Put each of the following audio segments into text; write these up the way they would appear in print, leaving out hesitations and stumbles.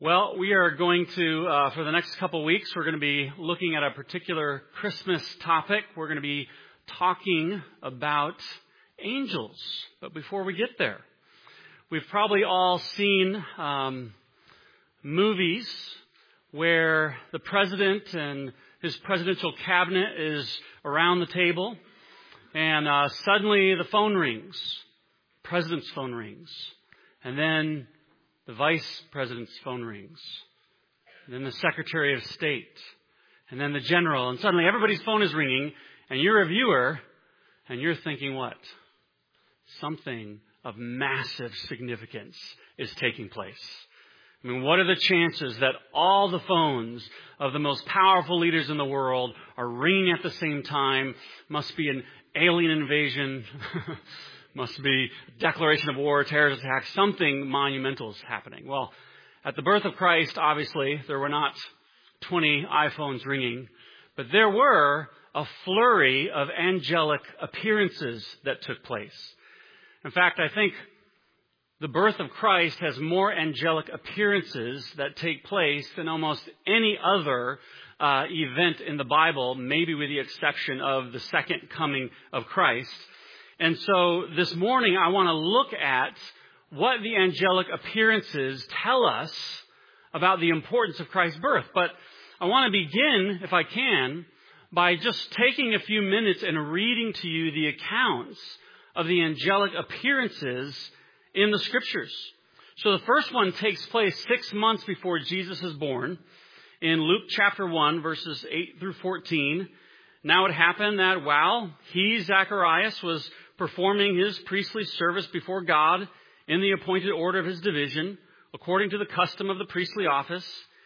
Well, we are going to, for the next couple weeks, we're going to be looking at a particular Christmas topic. We're going to be talking about angels. But before we get there, we've probably all seen movies where the president and his presidential cabinet is around the table, and suddenly the phone rings. President's phone rings. And then the vice president's phone rings. And then the secretary of state. And then the general. And suddenly everybody's phone is ringing. And you're a viewer. And you're thinking what? Something of massive significance is taking place. I mean, what are the chances that all the phones of the most powerful leaders in the world are ringing at the same time? Must be an alien invasion. Must be a declaration of war, terrorist attack. Something monumental is happening. Well, at the birth of Christ, obviously, there were not 20 iPhones ringing, but there were a flurry of angelic appearances that took place. In fact, I think the birth of Christ has more angelic appearances that take place than almost any other event in the Bible, maybe with the exception of the second coming of Christ. And so this morning I want to look at what the angelic appearances tell us about the importance of Christ's birth. But I want to begin, if I can, by just taking a few minutes and reading to you the accounts of the angelic appearances in the Scriptures. So the first one takes place 6 months before Jesus is born in Luke chapter 1, verses 8 through 14. Now it happened that while Zacharias, was performing his priestly service before God in the appointed order of his division, according to the custom of the priestly office,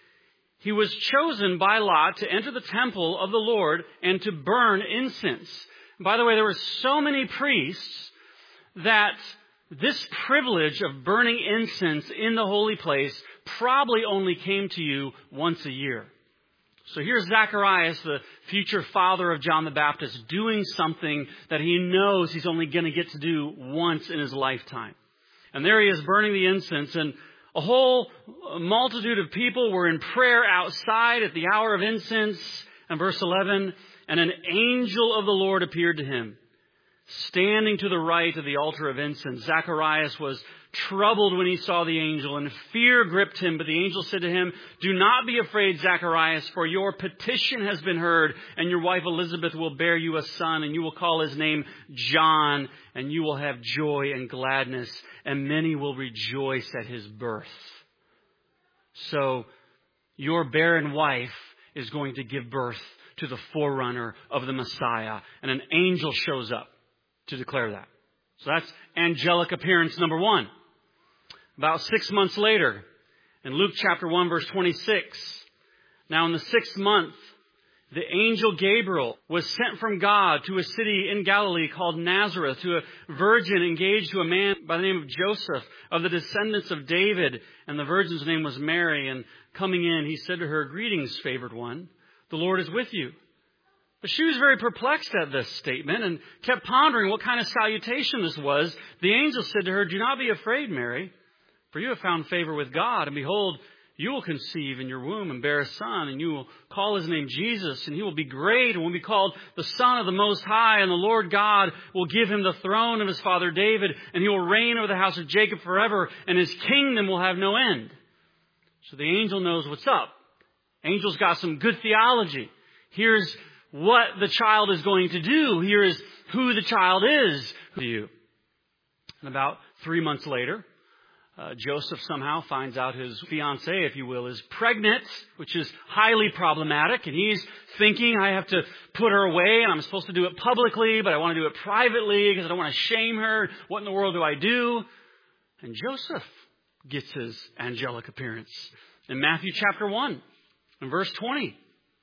he was chosen by lot to enter the temple of the Lord and to burn incense. By the way, there were so many priests that this privilege of burning incense in the holy place probably only came to you once a year. So here's Zacharias, the future father of John the Baptist, doing something that he knows he's only going to get to do once in his lifetime. And there he is burning the incense, and a whole multitude of people were in prayer outside at the hour of incense. And verse 11, and an angel of the Lord appeared to him, standing to the right of the altar of incense. Zacharias was troubled when he saw the angel, and fear gripped him. But the angel said to him, "Do not be afraid, Zacharias, for your petition has been heard, and your wife Elizabeth will bear you a son, and you will call his name John, and you will have joy and gladness, and many will rejoice at his birth." So your barren wife is going to give birth to the forerunner of the Messiah, and an angel shows up to declare that. So that's angelic appearance number one. About 6 months later, in Luke chapter 1, verse 26, now in the 6th month, the angel Gabriel was sent from God to a city in Galilee called Nazareth, to a virgin engaged to a man by the name of Joseph, of the descendants of David, and the virgin's name was Mary. And coming in, he said to her, "Greetings, favored one, the Lord is with you." But she was very perplexed at this statement and kept pondering what kind of salutation this was. The angel said to her, "Do not be afraid, Mary, for you have found favor with God. And behold, you will conceive in your womb and bear a son, and you will call his name Jesus, and he will be great and will be called the Son of the Most High. And the Lord God will give him the throne of his father David, and he will reign over the house of Jacob forever, and his kingdom will have no end." So the angel knows what's up. Angel's got some good theology. Here's what the child is going to do. Here is who the child is to you. And about 3 months later, Joseph somehow finds out his fiancée, if you will, is pregnant, which is highly problematic. And he's thinking, I have to put her away, and I'm supposed to do it publicly, but I want to do it privately because I don't want to shame her. What in the world do I do? And Joseph gets his angelic appearance in Matthew chapter 1 and verse 20.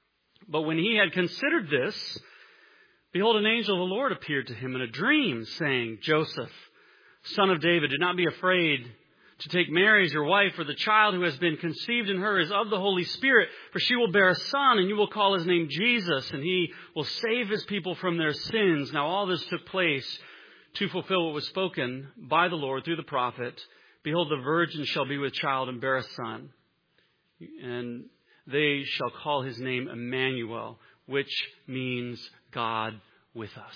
But when he had considered this, behold, an angel of the Lord appeared to him in a dream, saying, "Joseph, son of David, do not be afraid to take Mary as your wife, for the child who has been conceived in her is of the Holy Spirit. For she will bear a son, and you will call his name Jesus, and he will save his people from their sins." Now all this took place to fulfill what was spoken by the Lord through the prophet. "Behold, the virgin shall be with child and bear a son, And they shall call his name Emmanuel, which means God with us.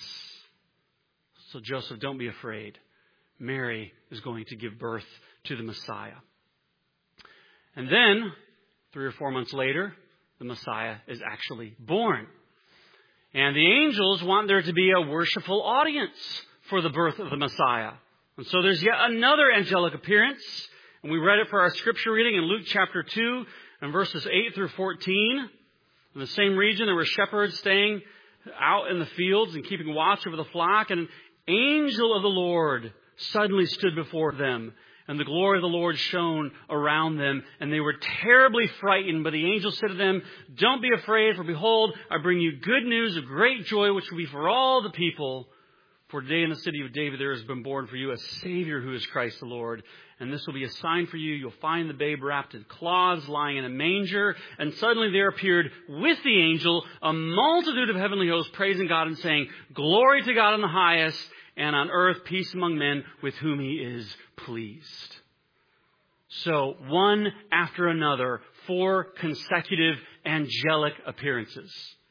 So Joseph, don't be afraid. Mary is going to give birth to the Messiah. And then, 3 or 4 months later, the Messiah is actually born. And the angels want there to be a worshipful audience for the birth of the Messiah. And so there's yet another angelic appearance. And we read it for our scripture reading in Luke chapter 2 and verses 8 through 14. In the same region, there were shepherds staying out in the fields and keeping watch over the flock. And an angel of the Lord suddenly stood before them. And the glory of the Lord shone around them, and they were terribly frightened. But the angel said to them, "Don't be afraid, for behold, I bring you good news of great joy, which will be for all the people. For today in the city of David there has been born for you a Savior who is Christ the Lord. And this will be a sign for you. You'll find the babe wrapped in cloths, lying in a manger." And suddenly there appeared with the angel a multitude of heavenly hosts, praising God and saying, "Glory to God in the highest, and on earth peace among men with whom he is pleased." So, one after another, 4 consecutive angelic appearances.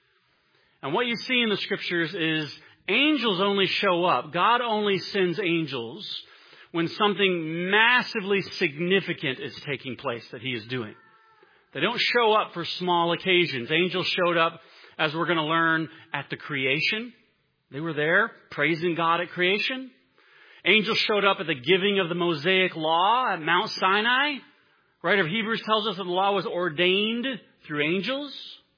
And what you see in the scriptures is angels only show up. God only sends angels when something massively significant is taking place that he is doing. They don't show up for small occasions. Angels showed up, as we're going to learn, at the creation. They were there praising God at creation. Angels showed up at the giving of the Mosaic law at Mount Sinai. Writer of Hebrews tells us that the law was ordained through angels.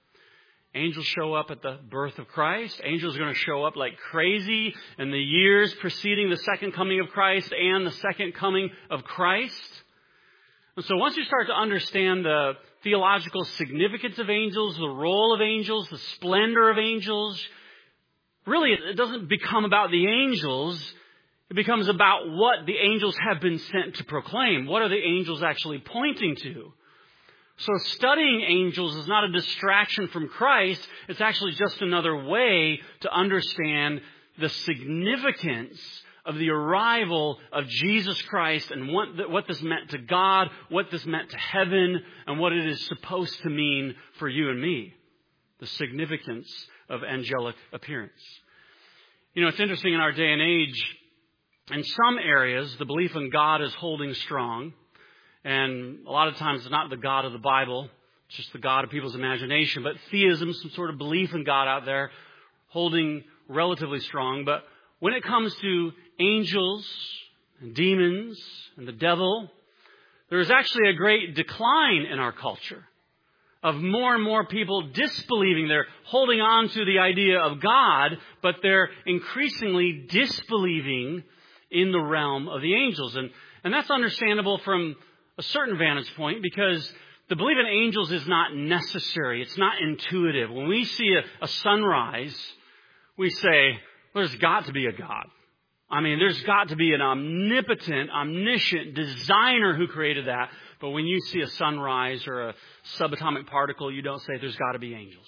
Angels show up at the birth of Christ. Angels are going to show up like crazy in the years preceding the second coming of Christ and the second coming of Christ. And so once you start to understand the theological significance of angels, the role of angels, the splendor of angels, really, it doesn't become about the angels. It becomes about what the angels have been sent to proclaim. What are the angels actually pointing to? So studying angels is not a distraction from Christ. It's actually just another way to understand the significance of the arrival of Jesus Christ and what this meant to God, what this meant to heaven, and what it is supposed to mean for you and me. The significance of angelic appearance. You know, it's interesting in our day and age, in some areas, the belief in God is holding strong. And a lot of times it's not the God of the Bible, it's just the God of people's imagination. But theism, some sort of belief in God out there, holding relatively strong. But when it comes to angels and demons and the devil, there is actually a great decline in our culture of more and more people disbelieving. They're holding on to the idea of God, but they're increasingly disbelieving in the realm of the angels. And that's understandable from a certain vantage point, because the belief in angels is not necessary. It's not intuitive. When we see a sunrise, we say, there's got to be a God. I mean, there's got to be an omnipotent, omniscient designer who created that. But when you see a sunrise or a subatomic particle, you don't say there's got to be angels.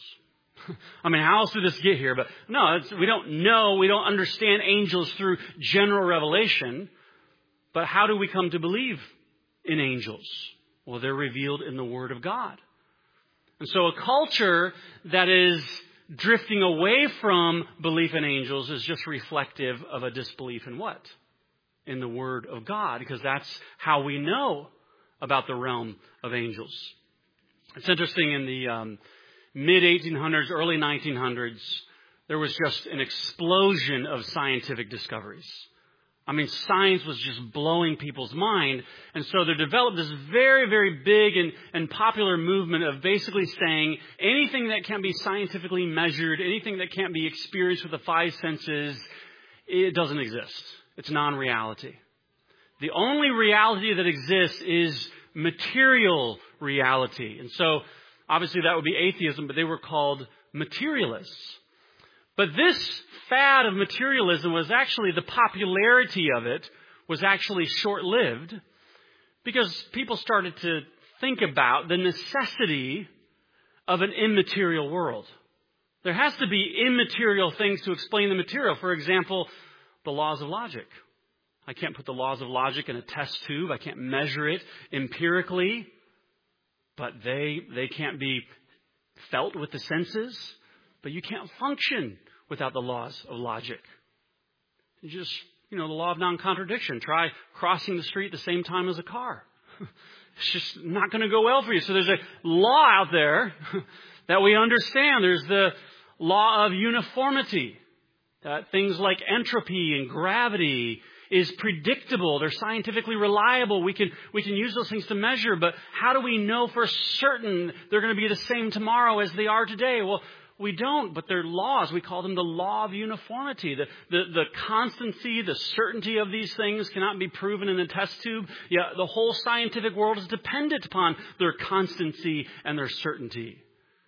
I mean, how else did this get here? But no, we don't know. We don't understand angels through general revelation. But how do we come to believe in angels? Well, they're revealed in the Word of God. And so a culture that is drifting away from belief in angels is just reflective of a disbelief in what? In the Word of God, because that's how we know about the realm of angels. It's interesting, in the mid-1800s, early 1900s, there was just an explosion of scientific discoveries. I mean, science was just blowing people's mind. And so there developed this very, very big and popular movement of basically saying anything that can be scientifically measured, anything that can't be experienced with the 5 senses, it doesn't exist. It's non-reality. The only reality that exists is material reality. And so obviously that would be atheism, but they were called materialists. But this fad of materialism was actually, the popularity of it was actually short-lived, because people started to think about the necessity of an immaterial world. There has to be immaterial things to explain the material. For example, the laws of logic. I can't put the laws of logic in a test tube. I can't measure it empirically. but they can't be felt with the senses. But you can't function without the laws of logic. You just, the law of non-contradiction. Try crossing the street at the same time as a car. It's just not going to go well for you. So there's a law out there that we understand. There's the law of uniformity. That things like entropy and gravity is predictable. They're scientifically reliable. We can use those things to measure. But how do we know for certain they're going to be the same tomorrow as they are today? Well, we don't, but they're laws. We call them the law of uniformity. The constancy, the certainty of these things cannot be proven in a test tube. Yeah, the whole scientific world is dependent upon their constancy and their certainty.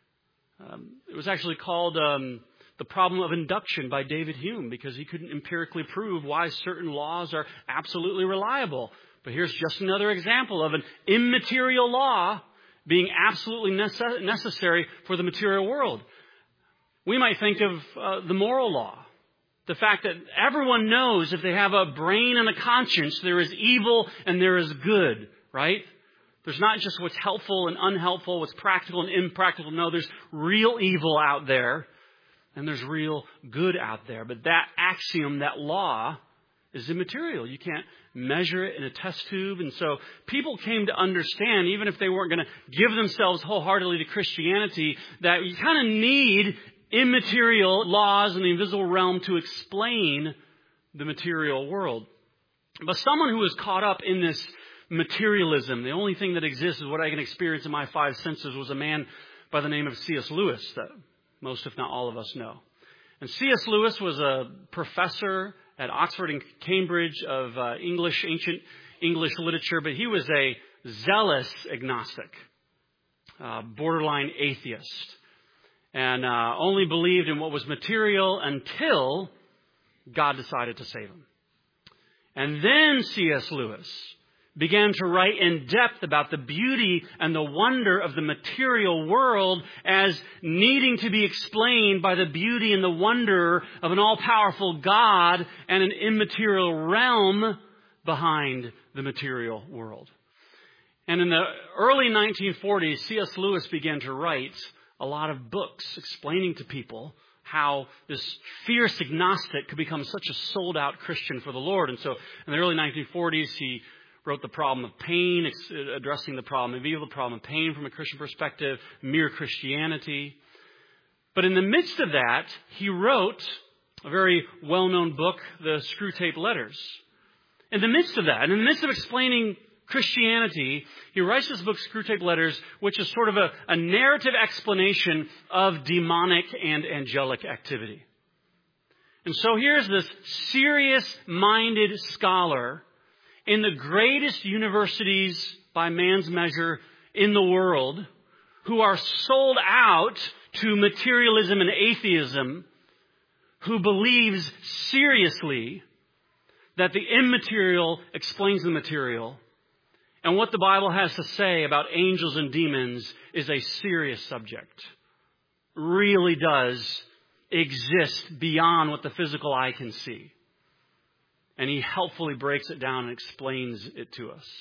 It was actually called the problem of induction by David Hume because he couldn't empirically prove why certain laws are absolutely reliable. But here's just another example of an immaterial law being absolutely necessary for the material world. We might think of the moral law. The fact that everyone knows if they have a brain and a conscience, there is evil and there is good, right? There's not just what's helpful and unhelpful, what's practical and impractical. No, there's real evil out there and there's real good out there. But that axiom, that law, is immaterial. You can't measure it in a test tube. And so people came to understand, even if they weren't going to give themselves wholeheartedly to Christianity, that you kind of need immaterial laws in the invisible realm to explain the material world. But someone who is caught up in this materialism, the only thing that exists is what I can experience in my five senses, was a man by the name of C.S. Lewis that most, if not all of us, know. And C.S. Lewis was a professor at Oxford and Cambridge of ancient English literature, but he was a zealous agnostic, borderline atheist. And only believed in what was material until God decided to save him. And then C.S. Lewis began to write in depth about the beauty and the wonder of the material world as needing to be explained by the beauty and the wonder of an all-powerful God and an immaterial realm behind the material world. And in the early 1940s, C.S. Lewis began to write a lot of books explaining to people how this fierce agnostic could become such a sold-out Christian for the Lord. And so in the early 1940s, he wrote The Problem of Pain, addressing the problem of evil, the problem of pain from a Christian perspective, Mere Christianity. But in the midst of that, he wrote a very well-known book, The Screwtape Letters. In the midst of that, and in the midst of explaining Christianity, he writes this book, Screwtape Letters, which is sort of a narrative explanation of demonic and angelic activity. And so here's this serious-minded scholar in the greatest universities by man's measure in the world, who are sold out to materialism and atheism, who believes seriously that the immaterial explains the material. And what the Bible has to say about angels and demons is a serious subject. Really does exist beyond what the physical eye can see. And he helpfully breaks it down and explains it to us.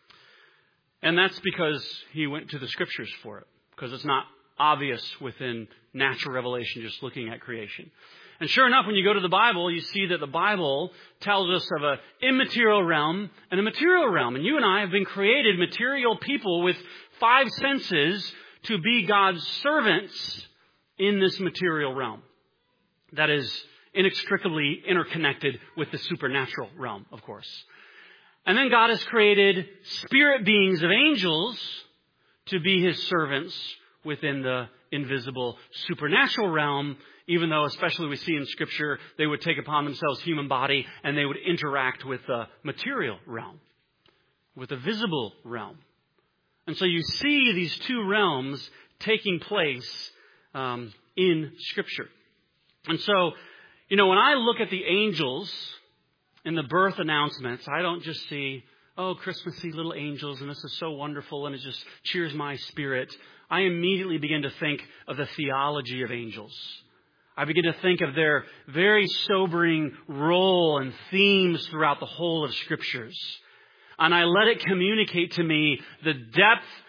And that's because he went to the Scriptures for it. Because it's not obvious within natural revelation just looking at creation. And sure enough, when you go to the Bible, you see that the Bible tells us of an immaterial realm and a material realm. And you and I have been created material people with five senses to be God's servants in this material realm. That is inextricably interconnected with the supernatural realm, of course. And then God has created spirit beings of angels to be his servants within the invisible supernatural realm, even though, especially we see in Scripture, they would take upon themselves human body and they would interact with the material realm, with the visible realm. And so you see these two realms taking place in Scripture. And so, when I look at the angels in the birth announcements, I don't just see, oh, Christmassy little angels, and this is so wonderful, and it just cheers my spirit. I immediately begin to think of the theology of angels. I begin to think of their very sobering role and themes throughout the whole of Scriptures. And I let it communicate to me the depth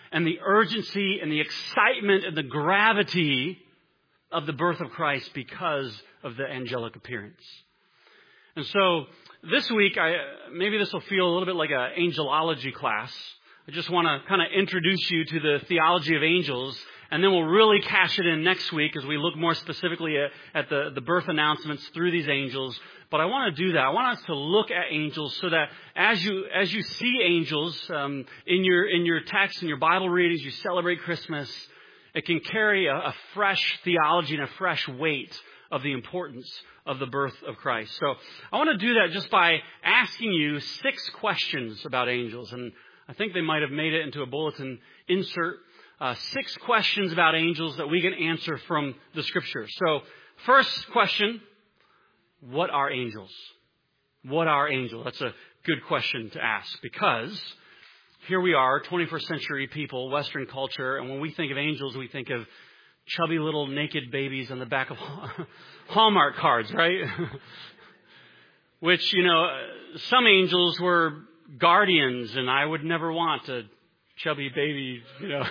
and the urgency and the excitement and the gravity of the birth of Christ because of the angelic appearance. And so this week, maybe this will feel a little bit like an angelology class. I just want to kind of introduce you to the theology of angels, and then we'll really cash it in next week as we look more specifically at the birth announcements through these angels. But I want to do that. I want us to look at angels so that as you see angels in your text and your Bible readings, you celebrate Christmas, it can carry a fresh theology and a fresh weight of the importance of the birth of Christ. So I want to do that just by asking you 6 questions about angels. And I think they might have made it into a bulletin insert. 6 questions about angels that we can answer from the Scriptures. So first question, what are angels? What are angels? That's a good question to ask, because here we are, 21st century people, Western culture, and when we think of angels, we think of chubby little naked babies on the back of Hallmark cards, right? Which, some angels were guardians, and I would never want a chubby baby,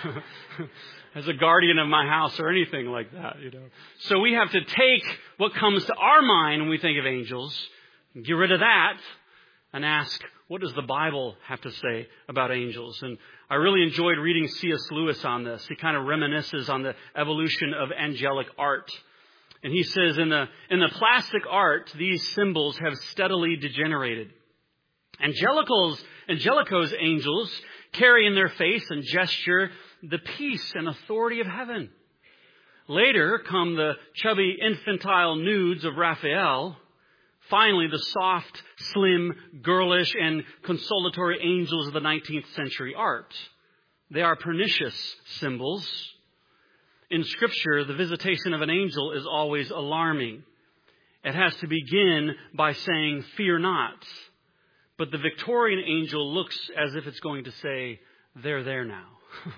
as a guardian of my house or anything like that, So we have to take what comes to our mind when we think of angels, get rid of that, and ask, what does the Bible have to say about angels? And I really enjoyed reading C.S. Lewis on this. He kind of reminisces on the evolution of angelic art. And he says, in the plastic art, these symbols have steadily degenerated. Angelico's angels carry in their face and gesture the peace and authority of heaven. Later come the chubby infantile nudes of Raphael. Finally, the soft, slim, girlish, and consolatory angels of the 19th century art. They are pernicious symbols. In Scripture, the visitation of an angel is always alarming. It has to begin by saying, "Fear not." But the Victorian angel looks as if it's going to say, "They're there now."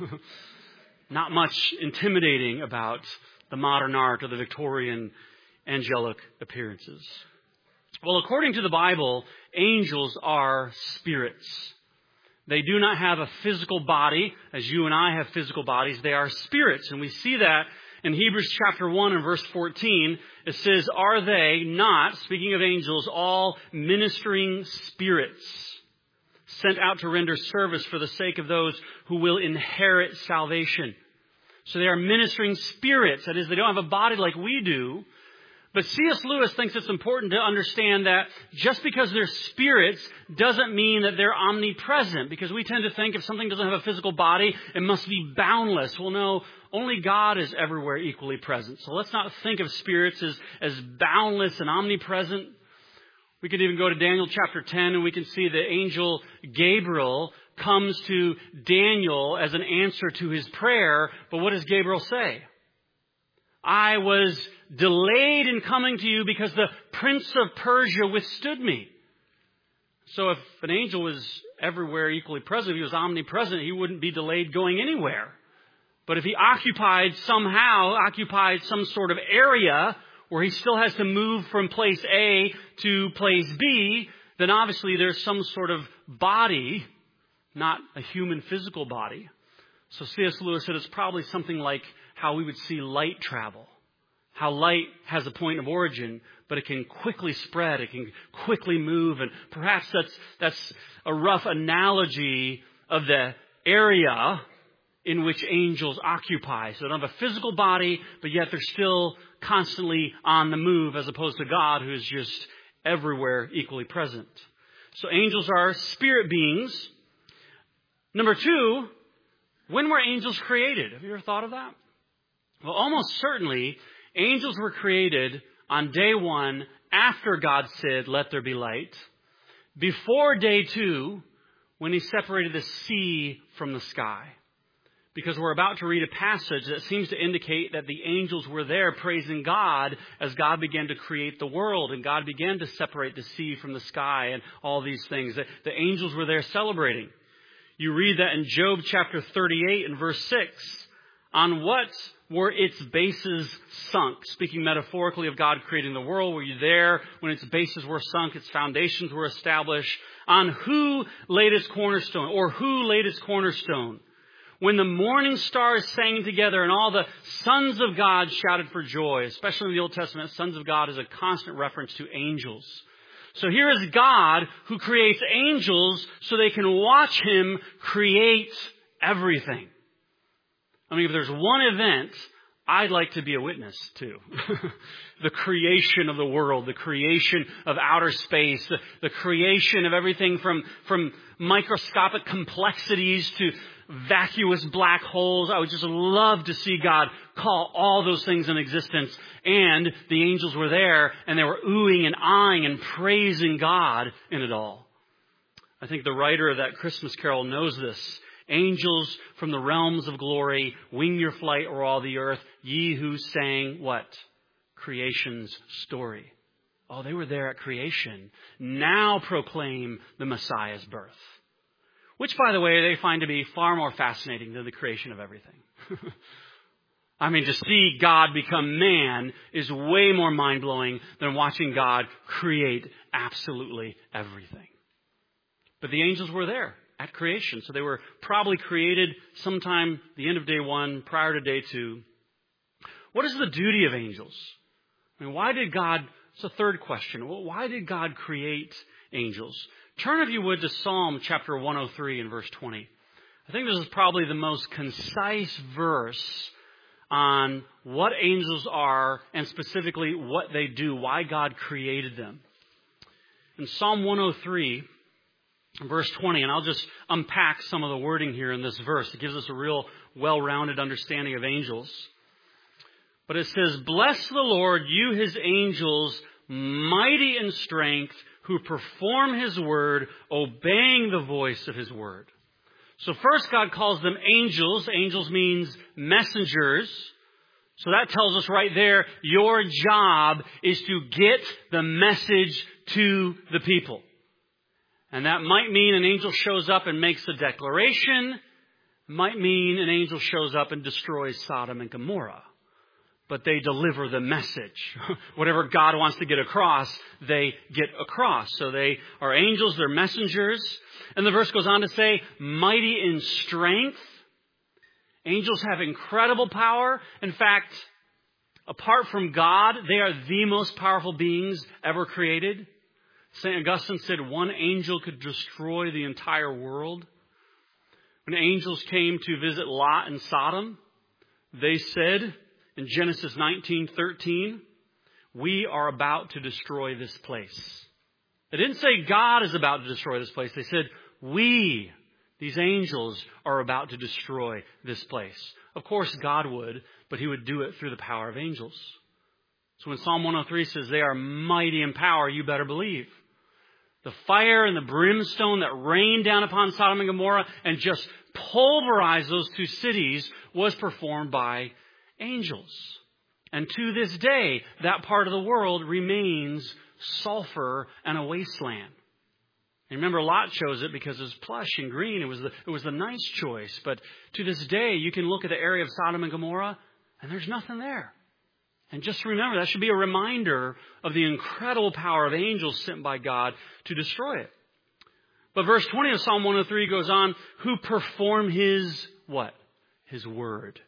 Not much intimidating about the modern art of the Victorian angelic appearances. Well, according to the Bible, angels are spirits. They do not have a physical body, as you and I have physical bodies. They are spirits. And we see that in Hebrews chapter 1 and verse 14. It says, "Are they not," speaking of angels, "all ministering spirits sent out to render service for the sake of those who will inherit salvation?" So they are ministering spirits. That is, they don't have a body like we do. But C.S. Lewis thinks it's important to understand that just because they're spirits doesn't mean that they're omnipresent, because we tend to think if something doesn't have a physical body, it must be boundless. Well, no, only God is everywhere equally present. So let's not think of spirits as boundless and omnipresent. We could even go to Daniel chapter 10 and we can see the angel Gabriel comes to Daniel as an answer to his prayer. But what does Gabriel say? "I was delayed in coming to you because the prince of Persia withstood me." So if an angel was everywhere equally present, if he was omnipresent, he wouldn't be delayed going anywhere. But if he occupied some sort of area where he still has to move from place A to place B, then obviously there's some sort of body, not a human physical body. So C.S. Lewis said it's probably something like how we would see light travel. How light has a point of origin, but it can quickly spread, it can quickly move, and perhaps that's a rough analogy of the area in which angels occupy. So they don't have a physical body, but yet they're still constantly on the move, as opposed to God, who is just everywhere equally present. So angels are spirit beings. Number 2, when were angels created? Have you ever thought of that? Well, almost certainly, angels were created on day 1 after God said, "Let there be light," before day 2, when he separated the sea from the sky. Because we're about to read a passage that seems to indicate that the angels were there praising God as God began to create the world and God began to separate the sea from the sky and all these things. The angels were there celebrating. You read that in Job chapter 38 and verse 6. "On what were its bases sunk?" Speaking metaphorically of God creating the world, were you there when its bases were sunk, its foundations were established? "On who laid its cornerstone?" Or who laid its cornerstone? When the morning stars sang together and all the sons of God shouted for joy, especially in the Old Testament, sons of God is a constant reference to angels. So here is God who creates angels so they can watch Him create everything. I mean, if there's one event I'd like to be a witness to, the creation of the world, the creation of outer space, the creation of everything from microscopic complexities to vacuous black holes. I would just love to see God call all those things in existence. And the angels were there and they were oohing and aahing and praising God in it all. I think the writer of that Christmas carol knows this. Angels from the realms of glory, wing your flight o'er all the earth, ye who sang what? Creation's story. Oh, they were there at creation. Now proclaim the Messiah's birth. Which, by the way, they find to be far more fascinating than the creation of everything. I mean, to see God become man is way more mind-blowing than watching God create absolutely everything. But the angels were there at creation. So they were probably created sometime the end of day 1, prior to day 2. What is the duty of angels? I mean, why did God, it's a third question. Well, why did God create angels? Turn, if you would, to Psalm chapter 103 and verse 20. I think this is probably the most concise verse on what angels are and specifically what they do, why God created them. In Psalm 103, verse 20, and I'll just unpack some of the wording here in this verse. It gives us a real well-rounded understanding of angels. But it says, "Bless the Lord, you His angels, mighty in strength, who perform His word, obeying the voice of His word." So first God calls them angels. Angels means messengers. So that tells us right there, your job is to get the message to the people. And that might mean an angel shows up and makes a declaration. It might mean an angel shows up and destroys Sodom and Gomorrah. But they deliver the message. Whatever God wants to get across, they get across. So they are angels, they're messengers. And the verse goes on to say, mighty in strength. Angels have incredible power. In fact, apart from God, they are the most powerful beings ever created. St. Augustine said one angel could destroy the entire world. When angels came to visit Lot and Sodom, they said in Genesis 19:13, "We are about to destroy this place." They didn't say God is about to destroy this place. They said, we, these angels, are about to destroy this place. Of course, God would, but He would do it through the power of angels. So when Psalm 103 says they are mighty in power, you better believe. The fire and the brimstone that rained down upon Sodom and Gomorrah and just pulverized those two cities was performed by angels. And to this day, that part of the world remains sulfur and a wasteland. And remember, Lot chose it because it was plush and green. It was the nice choice. But to this day, you can look at the area of Sodom and Gomorrah, and there's nothing there. And just remember, that should be a reminder of the incredible power of angels sent by God to destroy it. But verse 20 of Psalm 103 goes on, who perform His what? His word.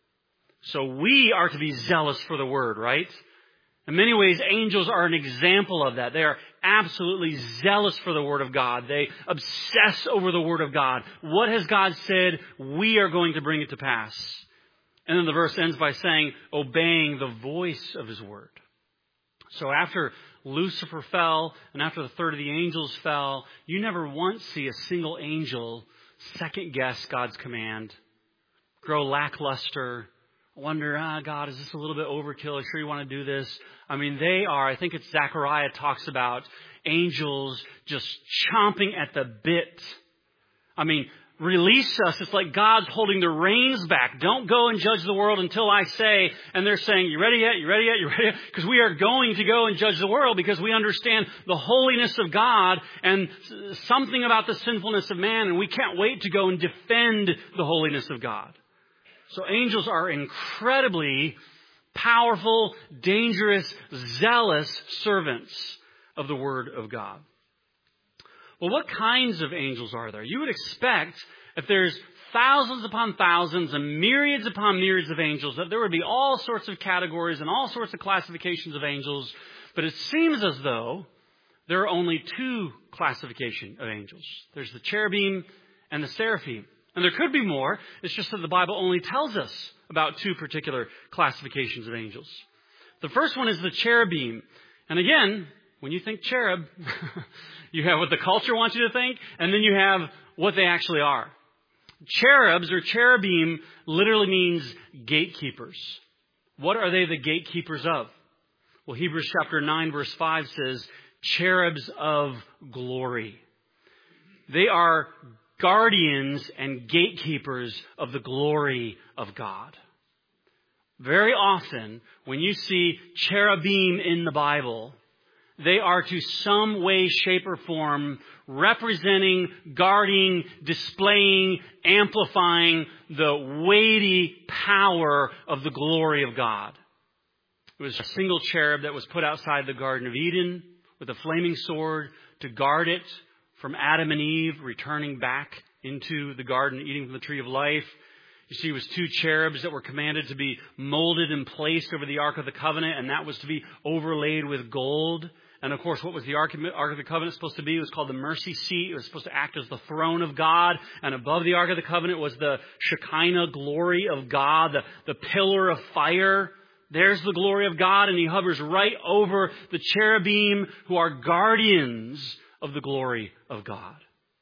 So we are to be zealous for the word, right? In many ways, angels are an example of that. They are absolutely zealous for the word of God. They obsess over the word of God. What has God said? We are going to bring it to pass. And then the verse ends by saying, obeying the voice of His word. So after Lucifer fell and after the third of the angels fell, you never once see a single angel second guess God's command, grow lackluster, wonder, God, is this a little bit overkill? Are you sure you want to do this? I mean, they are, I think it's Zechariah talks about angels just chomping at the bit. I mean, release us. It's like God's holding the reins back. Don't go and judge the world until I say. And they're saying, you ready yet? You ready yet? You ready yet? Because we are going to go and judge the world because we understand the holiness of God and something about the sinfulness of man. And we can't wait to go and defend the holiness of God. So angels are incredibly powerful, dangerous, zealous servants of the Word of God. Well, what kinds of angels are there? You would expect if there's thousands upon thousands and myriads upon myriads of angels, that there would be all sorts of categories and all sorts of classifications of angels. But it seems as though there are only two classifications of angels. There's the cherubim and the seraphim. And there could be more. It's just that the Bible only tells us about two particular classifications of angels. The first one is the cherubim. And again, when you think cherub, you have what the culture wants you to think, and then you have what they actually are. Cherubs or cherubim literally means gatekeepers. What are they the gatekeepers of? Well, Hebrews chapter 9 verse 5 says, cherubs of glory. They are guardians and gatekeepers of the glory of God. Very often, when you see cherubim in the Bible, they are to some way, shape, or form representing, guarding, displaying, amplifying the weighty power of the glory of God. It was a single cherub that was put outside the Garden of Eden with a flaming sword to guard it from Adam and Eve returning back into the garden, eating from the tree of life. You see, it was two cherubs that were commanded to be molded and placed over the Ark of the Covenant, and that was to be overlaid with gold. And of course, what was the Ark of the Covenant supposed to be? It was called the mercy seat. It was supposed to act as the throne of God. And above the Ark of the Covenant was the Shekinah glory of God, the pillar of fire. There's the glory of God, and he hovers right over the cherubim who are guardians of the glory of God.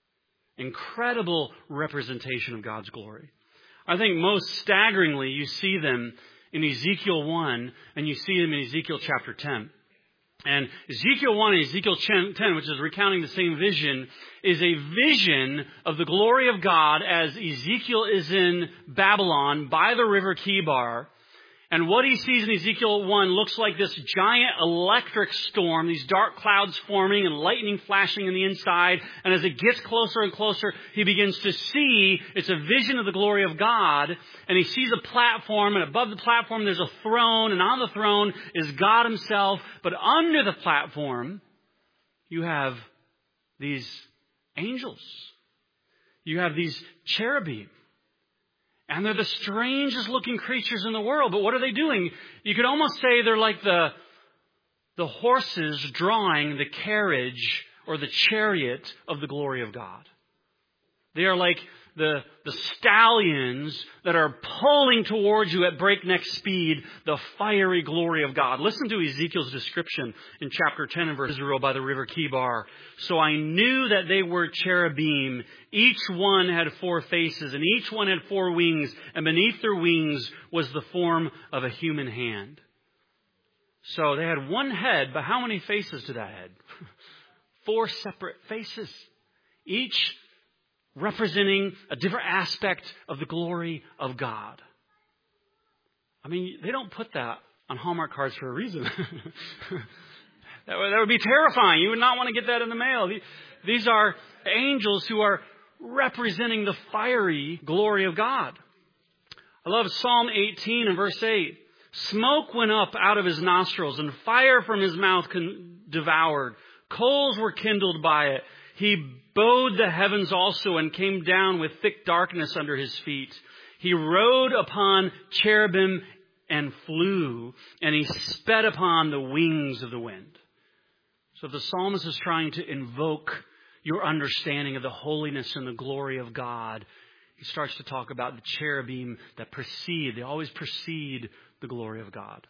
Incredible representation of God's glory. I think most staggeringly, you see them in Ezekiel 1, and you see them in Ezekiel chapter 10. And Ezekiel 1 and Ezekiel 10, which is recounting the same vision, is a vision of the glory of God as Ezekiel is in Babylon by the river Kibar. And what he sees in Ezekiel 1 looks like this giant electric storm, these dark clouds forming and lightning flashing in the inside. And as it gets closer and closer, he begins to see, it's a vision of the glory of God. And he sees a platform, and above the platform there's a throne, and on the throne is God himself. But under the platform, you have these angels. You have these cherubim. And they're the strangest looking creatures in the world. But what are they doing? You could almost say they're like the horses drawing the carriage or the chariot of the glory of God. They are like the stallions that are pulling towards you at breakneck speed, the fiery glory of God. Listen to Ezekiel's description in chapter 10 and verse Israel by the river Kibar. So I knew that they were cherubim. Each one had 4 faces, and each one had 4 wings, and beneath their wings was the form of a human hand. So they had one head, but how many faces to that head? 4 separate faces. Each representing a different aspect of the glory of God. I mean, they don't put that on Hallmark cards for a reason. That would be terrifying. You would not want to get that in the mail. These are angels who are representing the fiery glory of God. I love Psalm 18 and verse 8. Smoke went up out of his nostrils, and fire from his mouth devoured. Coals were kindled by it. He bowed the heavens also and came down with thick darkness under his feet. He rode upon cherubim and flew, and he sped upon the wings of the wind. So the psalmist is trying to invoke your understanding of the holiness and the glory of God. He starts to talk about the cherubim that precede. They always precede the glory of God.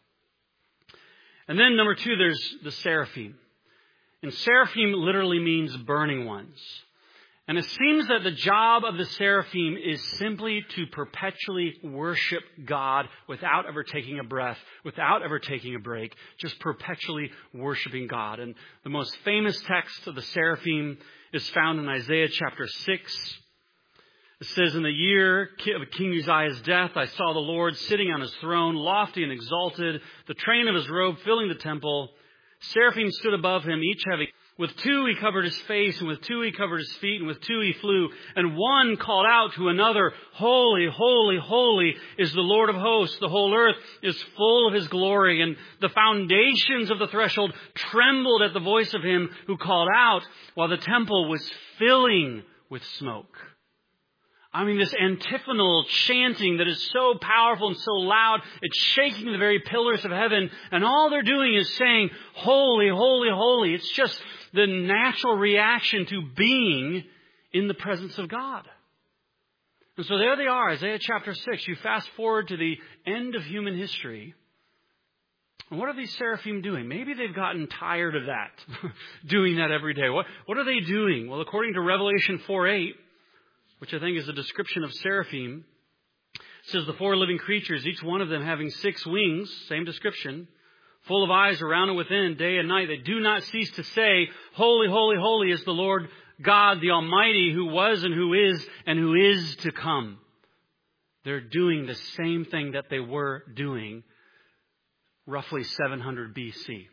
And then number 2, there's the seraphim. And seraphim literally means burning ones. And it seems that the job of the seraphim is simply to perpetually worship God without ever taking a breath, without ever taking a break, just perpetually worshiping God. And the most famous text of the seraphim is found in Isaiah chapter 6. It says, in the year of King Uzziah's death, I saw the Lord sitting on his throne, lofty and exalted, the train of his robe filling the temple. Seraphim stood above him, each having, with 2 he covered his face, and with 2 he covered his feet, and with 2 he flew. And one called out to another, Holy, holy, holy is the Lord of hosts. The whole earth is full of his glory. And the foundations of the threshold trembled at the voice of him who called out, while the temple was filling with smoke. I mean, this antiphonal chanting that is so powerful and so loud, it's shaking the very pillars of heaven, and all they're doing is saying, holy, holy, holy. It's just the natural reaction to being in the presence of God. And so there they are, Isaiah chapter 6. You fast forward to the end of human history. And what are these seraphim doing? Maybe they've gotten tired of that, doing that every day. What are they doing? Well, according to Revelation 4:8, which I think is a description of seraphim, it says the 4 living creatures, each one of them having 6 wings, same description, full of eyes around and within, day and night. They do not cease to say, holy, holy, holy is the Lord God, the Almighty, who was and who is to come. They're doing the same thing that they were doing roughly 700 BC.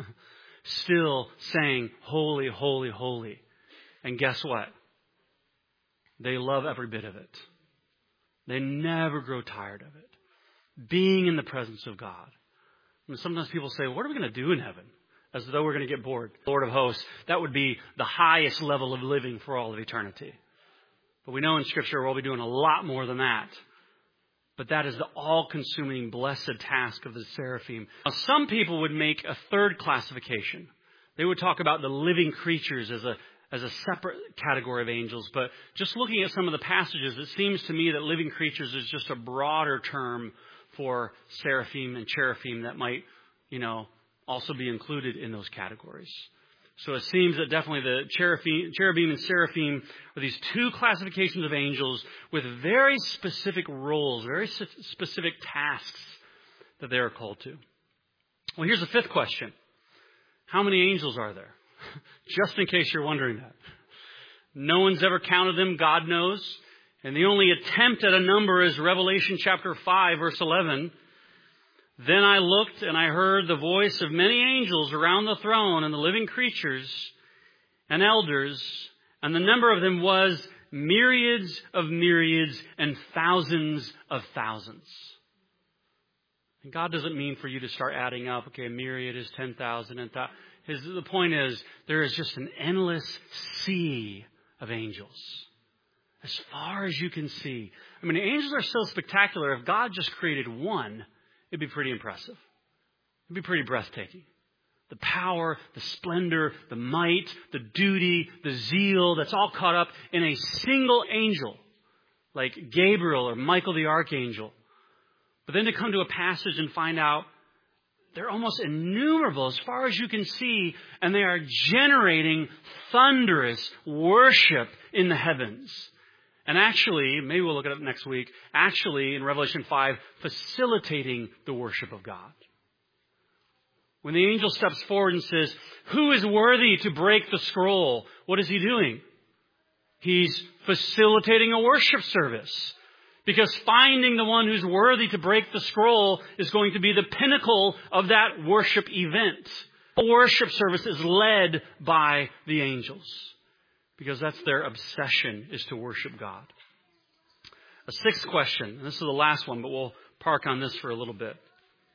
Still saying, holy, holy, holy. And guess what? They love every bit of it. They never grow tired of it. Being in the presence of God. I mean, sometimes people say, what are we going to do in heaven? As though we're going to get bored. Lord of hosts, that would be the highest level of living for all of eternity. But we know in Scripture we'll be doing a lot more than that. But that is the all-consuming blessed task of the seraphim. Now, some people would make a third classification. They would talk about the living creatures as a separate category of angels. But just looking at some of the passages, it seems to me that living creatures is just a broader term for seraphim and cherubim that might, also be included in those categories. So it seems that definitely the cherubim and seraphim are these 2 classifications of angels with very specific roles, very specific tasks that they are called to. Well, here's the 5th question. How many angels are there? Just in case you're wondering that. No one's ever counted them. God knows. And the only attempt at a number is Revelation chapter 5, verse 11. Then I looked and I heard the voice of many angels around the throne and the living creatures and elders. And the number of them was myriads of myriads and thousands of thousands. And God doesn't mean for you to start adding up. Okay, a myriad is 10,000 and the point is there is just an endless sea of angels. As far as you can see. I mean, the angels are so spectacular. If God just created one, it'd be pretty impressive. It'd be pretty breathtaking. The power, the splendor, the might, the duty, the zeal, that's all caught up in a single angel, like Gabriel or Michael the Archangel. But then to come to a passage and find out they're almost innumerable as far as you can see, and they are generating thunderous worship in the heavens. And actually, maybe we'll look at it next week, actually in Revelation 5, facilitating the worship of God. When the angel steps forward and says, who is worthy to break the scroll? What is he doing? He's facilitating a worship service. Because finding the one who's worthy to break the scroll is going to be the pinnacle of that worship event. The worship service is led by the angels. Because that's their obsession, is to worship God. A 6th question, and this is the last one, but we'll park on this for a little bit.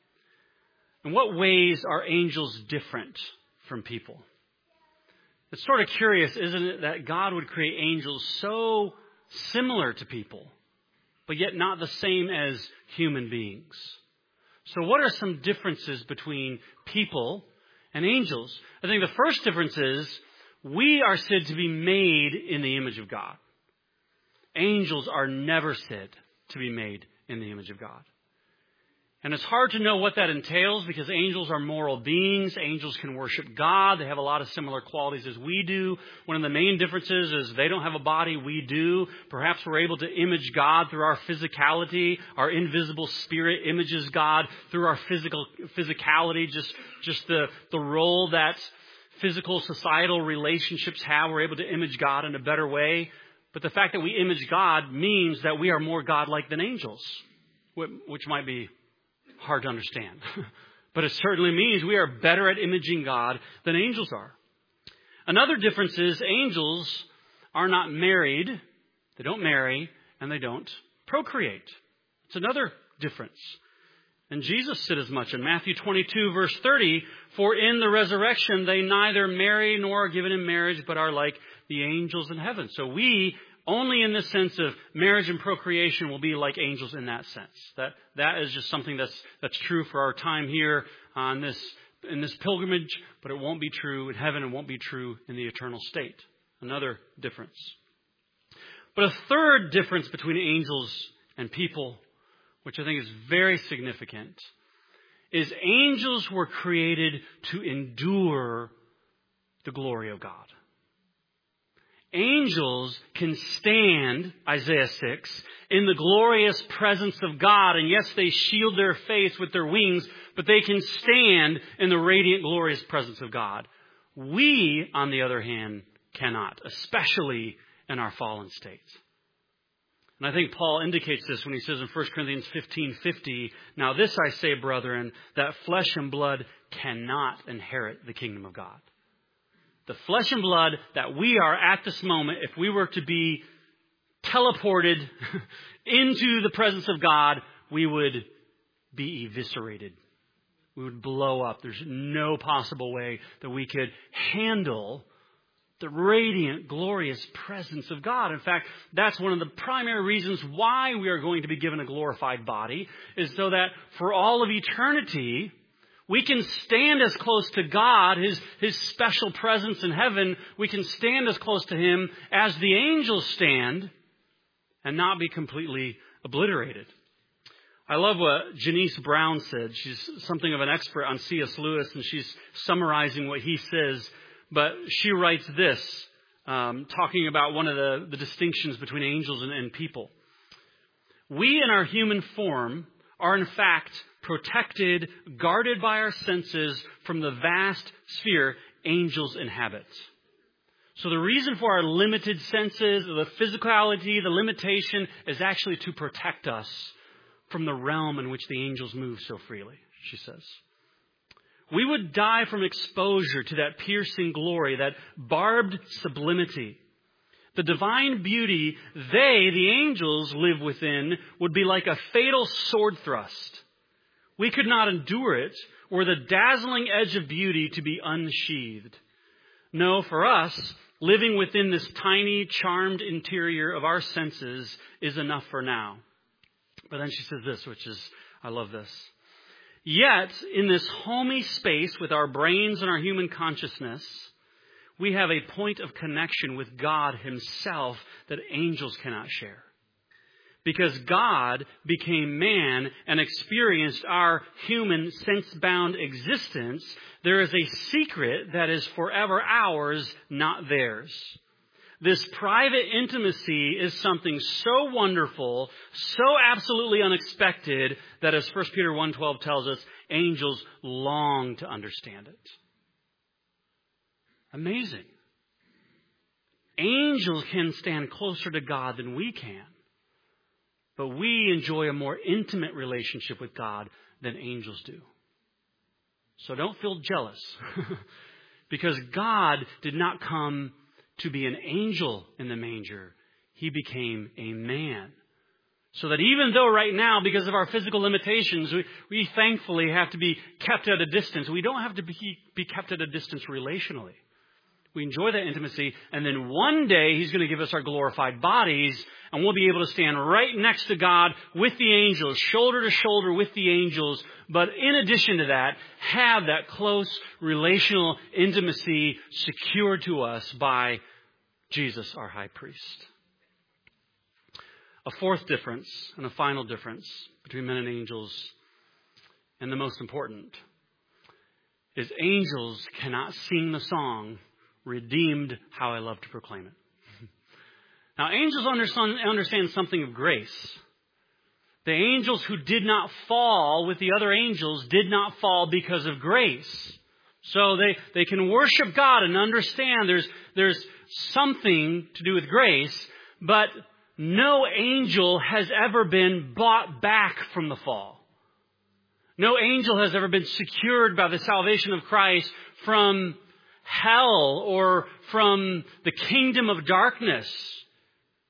In what ways are angels different from people? It's sort of curious, isn't it, that God would create angels so similar to people, but yet not the same as human beings. So what are some differences between people and angels? I think the first difference is we are said to be made in the image of God. Angels are never said to be made in the image of God. And it's hard to know what that entails because angels are moral beings. Angels can worship God. They have a lot of similar qualities as we do. One of the main differences is they don't have a body, we do. Perhaps we're able to image God through our physicality. Our invisible spirit images God through our physicality. Just the role that physical societal relationships have. We're able to image God in a better way. But the fact that we image God means that we are more God-like than angels, which might be hard to understand. But it certainly means we are better at imaging God than angels are. Another difference is angels are not married. They don't marry and they don't procreate. It's another difference. And Jesus said as much in Matthew 22, verse 30, for in the resurrection they neither marry nor are given in marriage, but are like the angels in heaven. So we Only in the sense of marriage and procreation will be like angels in that sense. That is just something that's true for our time here in this pilgrimage, but it won't be true in heaven. It won't be true in the eternal state. Another difference. But a third difference between angels and people, which I think is very significant, is angels were created to endure the glory of God. Angels can stand, Isaiah 6, in the glorious presence of God. And yes, they shield their face with their wings, but they can stand in the radiant, glorious presence of God. We, on the other hand, cannot, especially in our fallen state. And I think Paul indicates this when he says in 1 Corinthians 15:50, "Now this I say, brethren, that flesh and blood cannot inherit the kingdom of God." The flesh and blood that we are at this moment, if we were to be teleported into the presence of God, we would be eviscerated. We would blow up. There's no possible way that we could handle the radiant, glorious presence of God. In fact, that's one of the primary reasons why we are going to be given a glorified body, is so that for all of eternity, we can stand as close to God, His special presence in heaven. We can stand as close to Him as the angels stand and not be completely obliterated. I love what Janice Brown said. She's something of an expert on C.S. Lewis, and she's summarizing what he says. But she writes this, talking about one of the distinctions between angels and people. "We in our human form are in fact protected, guarded by our senses from the vast sphere angels inhabit. So the reason for our limited senses, the physicality, the limitation, is actually to protect us from the realm in which the angels move so freely," she says. "We would die from exposure to that piercing glory, that barbed sublimity. The divine beauty they, the angels, live within would be like a fatal sword thrust. We could not endure it, or the dazzling edge of beauty to be unsheathed. No, for us, living within this tiny, charmed interior of our senses is enough for now." But then she says this, which is, I love this. "Yet, in this homey space with our brains and our human consciousness, we have a point of connection with God Himself that angels cannot share. Because God became man and experienced our human sense-bound existence, there is a secret that is forever ours, not theirs. This private intimacy is something so wonderful, so absolutely unexpected, that as 1 Peter 1:12 tells us, angels long to understand it." Amazing. Angels can stand closer to God than we can. But we enjoy a more intimate relationship with God than angels do. So don't feel jealous. Because God did not come to be an angel in the manger. He became a man. So that even though right now, because of our physical limitations, we thankfully have to be kept at a distance, we don't have to be kept at a distance relationally. We enjoy that intimacy, and then one day He's going to give us our glorified bodies, and we'll be able to stand right next to God with the angels, shoulder to shoulder with the angels, but in addition to that, have that close relational intimacy secured to us by Jesus, our high priest. A fourth difference, and a final difference between men and angels, and the most important, is angels cannot sing the song, "Redeemed, how I love to proclaim it." Now, angels understand something of grace. The angels who did not fall with the other angels did not fall because of grace. So they can worship God and understand there's something to do with grace, but no angel has ever been bought back from the fall. No angel has ever been secured by the salvation of Christ from hell or from the kingdom of darkness.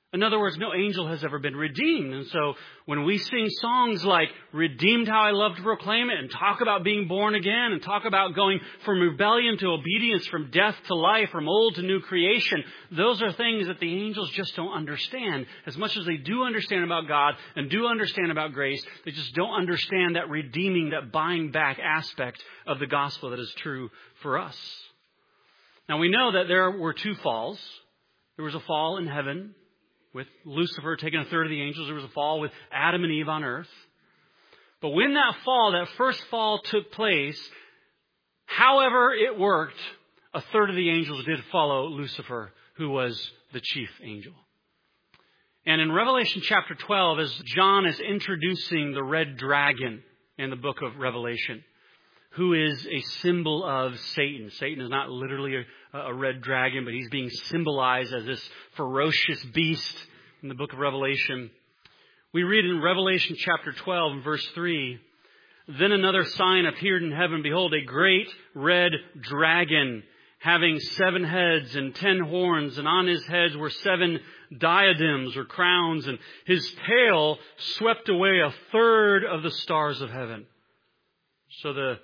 In other words, no angel has ever been redeemed. And so when we sing songs like Redeemed How I Love to Proclaim It, and talk about being born again, and talk about going from rebellion to obedience, from death to life, from old to new creation, those are things that the angels just don't understand. As much as they do understand about God and do understand about grace, they just don't understand that redeeming, that buying back aspect of the gospel that is true for us. Now we know that there were two falls. There was a fall in heaven with Lucifer taking a third of the angels. There was a fall with Adam and Eve on earth. But when that fall, that first fall took place, however it worked, a third of the angels did follow Lucifer, who was the chief angel. And in Revelation chapter 12, as John is introducing the red dragon in the book of Revelation, who is a symbol of Satan. Satan is not literally a red dragon, but he's being symbolized as this ferocious beast in the book of Revelation. We read in Revelation chapter 12 and verse 3, "Then another sign appeared in heaven. Behold, a great red dragon, having 7 heads and 10 horns, and on his heads were 7 diadems or crowns, and his tail swept away a third of the stars of heaven." So the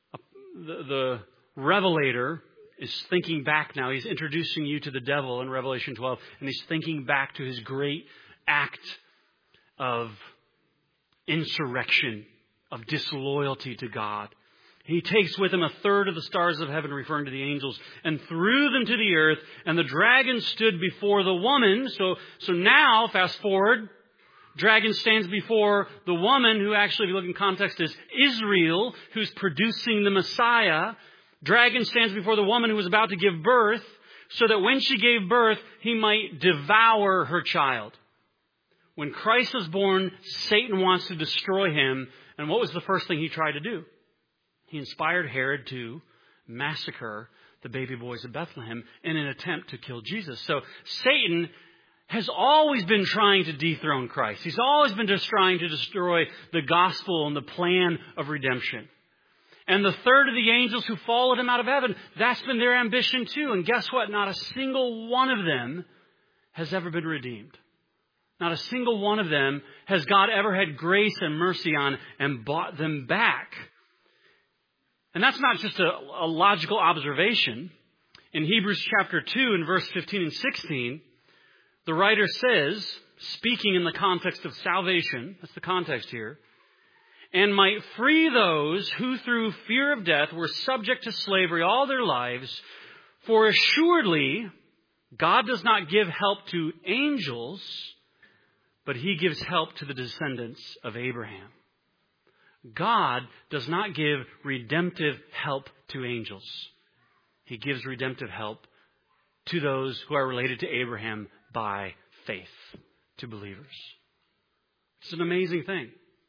revelator is thinking back now. He's introducing you to the devil in Revelation 12, and he's thinking back to his great act of insurrection, of disloyalty to God. He takes with him a third of the stars of heaven, referring to the angels, and threw them to the earth, and the dragon stood before the woman. So now, fast forward, dragon stands before the woman, who actually, if you look in context, is Israel, who's producing the Messiah. Dragon stands before the woman who was about to give birth, so that when she gave birth, he might devour her child. When Christ was born, Satan wants to destroy him. And what was the first thing he tried to do? He inspired Herod to massacre the baby boys of Bethlehem in an attempt to kill Jesus. So Satan has always been trying to dethrone Christ. He's always been just trying to destroy the gospel and the plan of redemption. And the third of the angels who followed him out of heaven, that's been their ambition too. And guess what? Not a single one of them has ever been redeemed. Not a single one of them has God ever had grace and mercy on and bought them back. And that's not just a logical observation. In Hebrews chapter 2 and verse 15 and 16, the writer says, speaking in the context of salvation, that's the context here, "And might free those who through fear of death were subject to slavery all their lives. For assuredly, God does not give help to angels, but he gives help to the descendants of Abraham." God does not give redemptive help to angels. He gives redemptive help to those who are related to Abraham by faith, to believers. It's an amazing thing.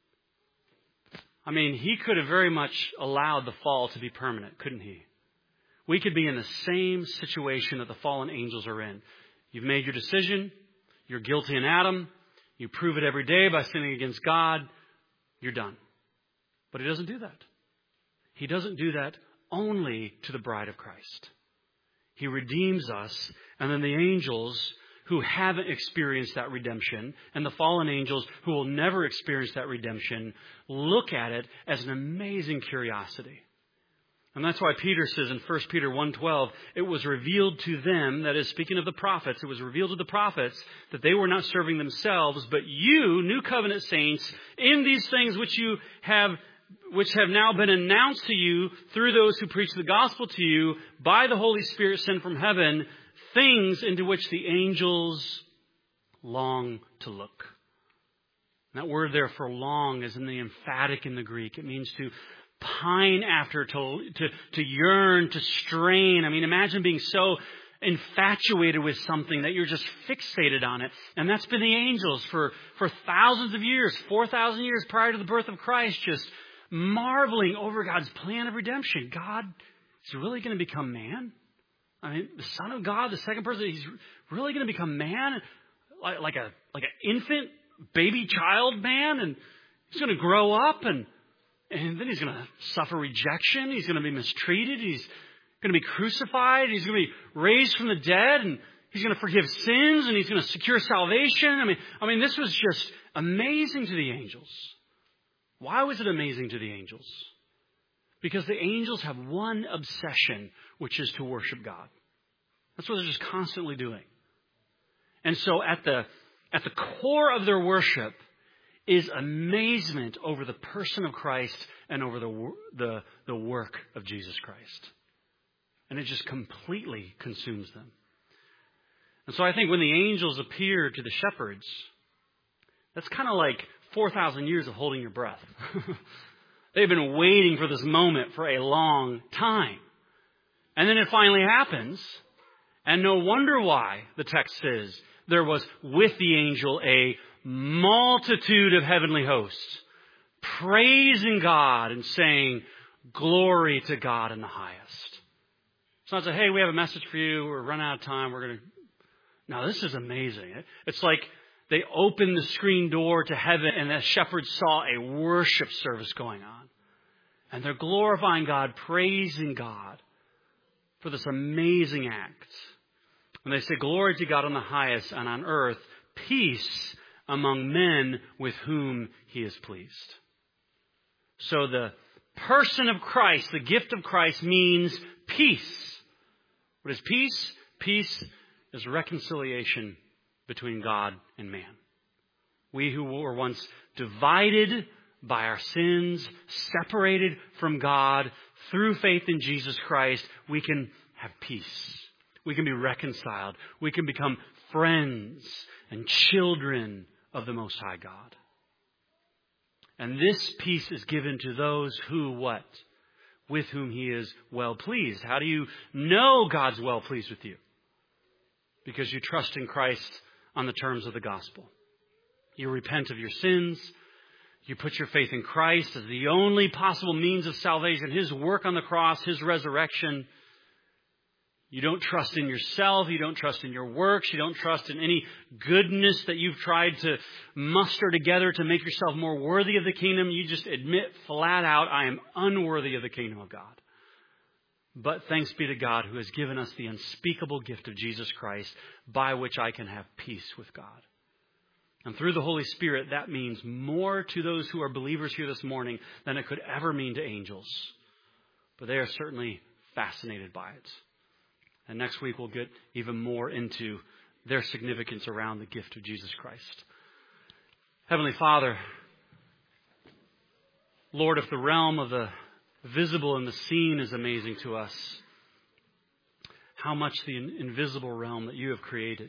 I mean, he could have very much allowed the fall to be permanent, couldn't he? We could be in the same situation that the fallen angels are in. You've made your decision. You're guilty in Adam. You prove it every day by sinning against God. You're done. But he doesn't do that. He doesn't do that only to the bride of Christ. He redeems us, and then the angels who haven't experienced that redemption, and the fallen angels who will never experience that redemption, look at it as an amazing curiosity. And that's why Peter says in 1 Peter 1:12, "It was revealed to them," that is, speaking of the prophets, it was revealed to the prophets that they were not serving themselves, but you, new covenant saints, in these things which have now been announced to you through those who preach the gospel to you by the Holy Spirit sent from heaven, things into which the angels long to look. And that word there for long is in the emphatic in the Greek. It means to pine after, to yearn, to strain. I mean, imagine being so infatuated with something that you're just fixated on it. And that's been the angels for thousands of years, 4,000 years prior to the birth of Christ, just marveling over God's plan of redemption. God is really going to become man? I mean, the Son of God, the second person, he's really going to become man? Like an infant, baby child man? And he's going to grow up and then he's going to suffer rejection. He's going to be mistreated. He's going to be crucified. He's going to be raised from the dead. And He's going to forgive sins and He's going to secure salvation. I mean, this was just amazing to the angels. Why was it amazing to the angels? Because the angels have one obsession, which is to worship God. That's what they're just constantly doing. And so at the core of their worship is amazement over the person of Christ and over the work of Jesus Christ. And it just completely consumes them. And so I think when the angels appeared to the shepherds, that's kind of like 4,000 years of holding your breath. They've been waiting for this moment for a long time. And then it finally happens. And no wonder why the text says there was with the angel a multitude of heavenly hosts praising God and saying, glory to God in the highest. It's not say, hey, we have a message for you. We're running out of time. No, this is amazing. It's like they opened the screen door to heaven and the shepherds saw a worship service going on. And they're glorifying God, praising God for this amazing act. And they say, glory to God on the highest, and on earth, peace among men with whom He is pleased. So the person of Christ, the gift of Christ, means peace. What is peace? Peace is reconciliation between God and man. We who were once divided by our sins, separated from God, through faith in Jesus Christ, we can have peace. We can be reconciled. We can become friends and children of the Most High God. And this peace is given to those who what? With whom He is well pleased. How do you know God's well pleased with you? Because you trust in Christ on the terms of the gospel. You repent of your sins. You put your faith in Christ as the only possible means of salvation. His work on the cross, His resurrection. You don't trust in yourself. You don't trust in your works. You don't trust in any goodness that you've tried to muster together to make yourself more worthy of the kingdom. You just admit flat out, I am unworthy of the kingdom of God. But thanks be to God who has given us the unspeakable gift of Jesus Christ by which I can have peace with God. And through the Holy Spirit, that means more to those who are believers here this morning than it could ever mean to angels. But they are certainly fascinated by it. And next week we'll get even more into their significance around the gift of Jesus Christ. Heavenly Father, Lord, if the realm of the visible and the seen is amazing to us, how much the invisible realm that You have created.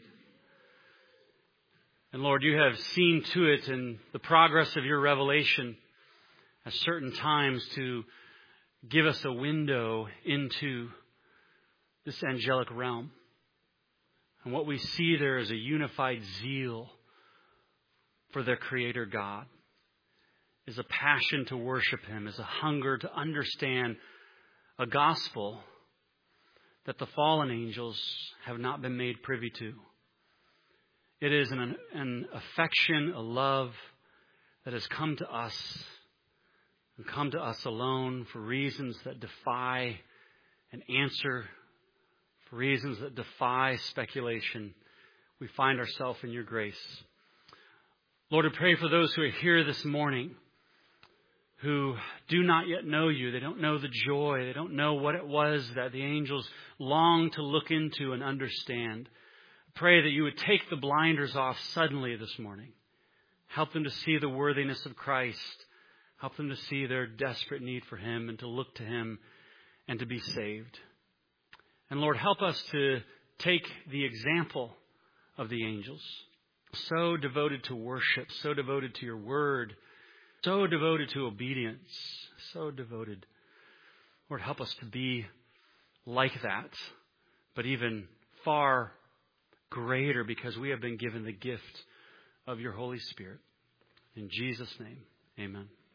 And Lord, You have seen to it in the progress of Your revelation at certain times to give us a window into this angelic realm. And what we see there is a unified zeal for their Creator God, is a passion to worship Him, is a hunger to understand a gospel that the fallen angels have not been made privy to. It is an affection, a love that has come to us and come to us alone for reasons that defy an answer, for reasons that defy speculation. We find ourselves in Your grace. Lord, I pray for those who are here this morning who do not yet know You. They don't know the joy. They don't know what it was that the angels longed to look into and understand. Pray that You would take the blinders off suddenly this morning. Help them to see the worthiness of Christ. Help them to see their desperate need for Him and to look to Him and to be saved. And Lord, help us to take the example of the angels. So devoted to worship, so devoted to Your word, so devoted to obedience, so devoted. Lord, help us to be like that, but even far greater because we have been given the gift of Your Holy Spirit. In Jesus' name, amen.